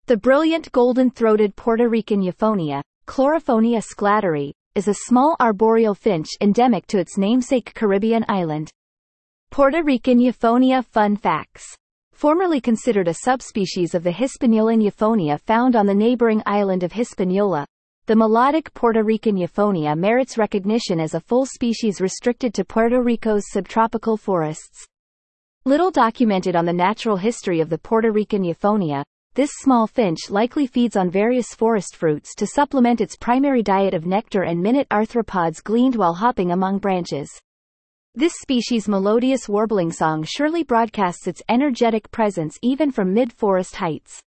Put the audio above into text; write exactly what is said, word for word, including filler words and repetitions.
The brilliant golden-throated Puerto Rican Euphonia, Chlorophonia sclatteri, is a small arboreal finch endemic to its namesake Caribbean island. Puerto Rican Euphonia Fun Facts. Formerly considered a subspecies of the Hispaniolan Euphonia found on the neighboring island of Hispaniola, the melodic Puerto Rican Euphonia merits recognition as a full species restricted to Puerto Rico's subtropical forests. Little documented on the natural history of the Puerto Rican Euphonia, this small finch likely feeds on various forest fruits to supplement its primary diet of nectar and minute arthropods gleaned while hopping among branches. This species' melodious warbling song surely broadcasts its energetic presence even from mid-forest heights.